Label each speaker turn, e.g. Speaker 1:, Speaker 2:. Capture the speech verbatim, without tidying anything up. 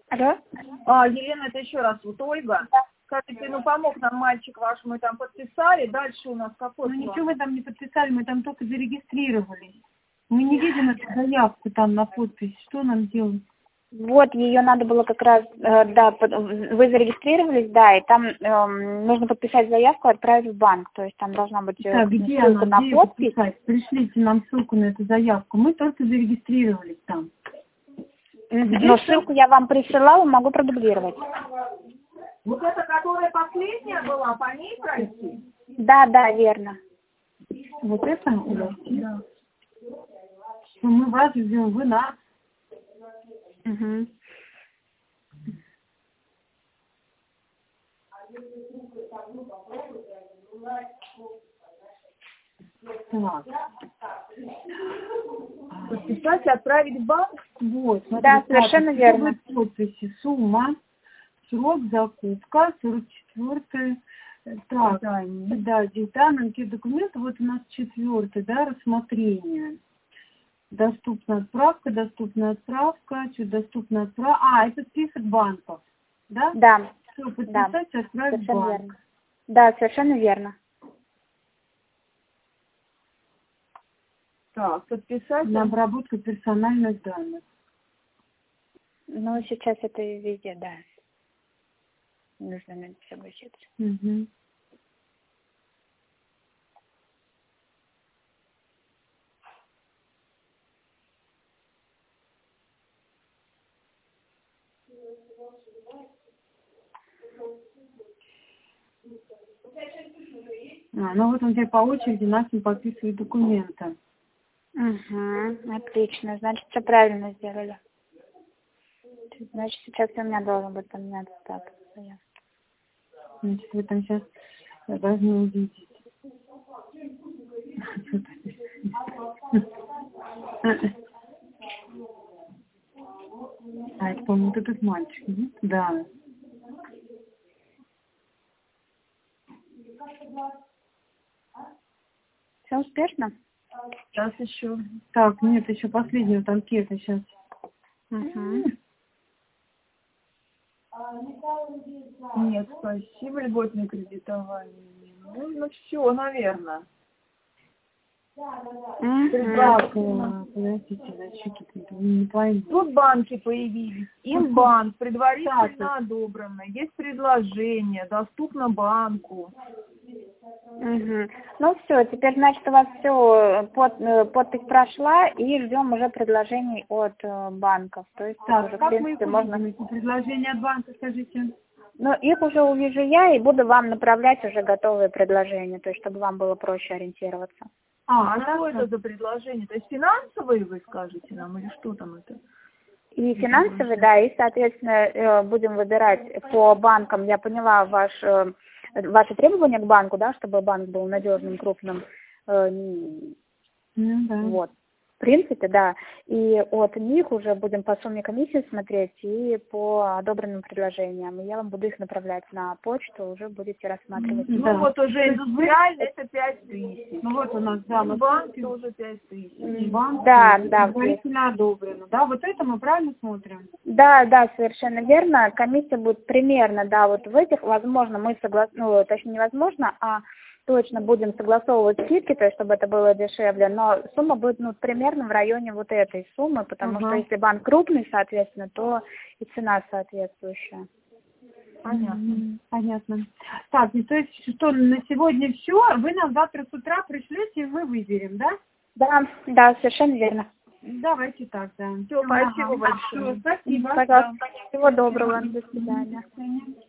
Speaker 1: Алло?
Speaker 2: А, Елена, это еще раз вот Ольга.
Speaker 1: Да.
Speaker 2: Скажите, ну помог нам мальчик ваш, мы там подписали, дальше у нас какой
Speaker 3: Ну
Speaker 2: план?
Speaker 3: ничего мы там не подписали, мы там только зарегистрировались. Мы не видим эту заявку там на подпись. Что нам делать?
Speaker 1: Вот, ее надо было как раз, э, да, под- вы зарегистрировались, да, и там эм, нужно подписать заявку, отправить в банк, то есть там должна быть э,
Speaker 3: Так, где
Speaker 1: ссылка
Speaker 3: она,
Speaker 1: на
Speaker 3: где ее
Speaker 1: подпись.
Speaker 3: подписать? Пришлите нам ссылку на эту заявку. Мы только зарегистрировались там.
Speaker 1: Но ссылку я вам присылала, могу продублировать.
Speaker 2: Вот эта, которая последняя была, по ней пройти?
Speaker 1: Да, да, верно.
Speaker 3: Вот это у вас?
Speaker 2: Да.
Speaker 3: Ну, мы вас ждем, вы нас.
Speaker 1: Угу.
Speaker 3: Так.
Speaker 2: Подписать и отправить в банк?
Speaker 3: Вот, смотрите,
Speaker 1: Да, совершенно
Speaker 3: так,
Speaker 1: верно.
Speaker 3: подписи, сумма, срок, закупка, сорок четвёртый. Так, да, да, детальные документы, вот у нас четвертый, да, рассмотрение. Доступна отправка, доступна отправка, что доступна отправка. А, это список банков, да?
Speaker 1: Да.
Speaker 3: Все, подписать,
Speaker 1: Да.
Speaker 3: отправить в
Speaker 1: Совершенно
Speaker 3: банк.
Speaker 1: верно. Да, совершенно верно.
Speaker 2: Так, подписать.
Speaker 3: На обработку персональных данных.
Speaker 1: Ну, сейчас это везде, да. Нужно на это согласиться.
Speaker 3: Угу. А, ну вот он тебе по очереди нас не подписывает документы.
Speaker 1: Угу, отлично. Значит, все правильно сделали. Значит, сейчас у меня должен быть поменяться статус.
Speaker 3: Значит, вы там сейчас должны увидеть. А, это, по-моему, вот этот мальчик, нет? Да.
Speaker 1: Все успешно?
Speaker 2: Сейчас еще.
Speaker 3: Так, нет, еще последняя вот анкета сейчас.
Speaker 1: Угу.
Speaker 2: Нет, спасибо, льготное кредитование. Ну, все, наверное.
Speaker 3: Так, э, подождите, значит, тут не пойму.
Speaker 2: Тут банки появились. Инбанк, предварительно одобрено. Есть предложение, доступно банку.
Speaker 1: Угу. Ну все, теперь, значит, у вас все, под, э, подпись прошла, и ждем уже предложений от э, банков. То есть
Speaker 3: Так,
Speaker 1: уже, в
Speaker 3: как мы их
Speaker 1: принципе, можно...
Speaker 3: увидим, эти предложения от банка, скажите?
Speaker 1: Ну, их уже увижу я, и буду вам направлять уже готовые предложения, то есть чтобы вам было проще ориентироваться.
Speaker 2: А, а что это за предложение? То есть финансовые вы скажете нам, или что там это?
Speaker 1: И финансовые, да, и, соответственно, э, будем выбирать по банкам. Я поняла ваш, э, ваши требования к банку, да, чтобы банк был надежным, крупным. Э,
Speaker 3: Ну, да.
Speaker 1: Вот. В принципе, да. И от них уже будем по сумме комиссии смотреть и по одобренным предложениям. И я вам буду их направлять на почту, уже будете рассматривать.
Speaker 2: Ну
Speaker 3: Да.
Speaker 2: вот уже индустриально это пять тысяч.
Speaker 3: Ну вот у нас, да, мы
Speaker 2: Банк тоже пять тысяч.
Speaker 3: банк,
Speaker 1: Да, да,
Speaker 3: предварительно одобрено. Да, вот это мы правильно смотрим?
Speaker 1: Да, да, совершенно верно. Комиссия будет примерно, да, вот в этих, возможно, мы соглас... ну, точнее, невозможно, а точно будем согласовывать скидки, то есть, чтобы это было дешевле, но сумма будет, ну, примерно в районе вот этой суммы, потому
Speaker 3: Ага.
Speaker 1: что если банк крупный, соответственно, то и цена соответствующая.
Speaker 3: Понятно. Понятно. Так, ну, то есть, что, на сегодня все, вы нам завтра с утра пришлете, и мы выберем, да?
Speaker 1: Да, да, совершенно верно.
Speaker 3: Давайте так, да.
Speaker 2: Все, спасибо большое.
Speaker 3: Всё, спасибо.
Speaker 1: Пожалуйста, всего доброго, до свидания.
Speaker 3: До свидания.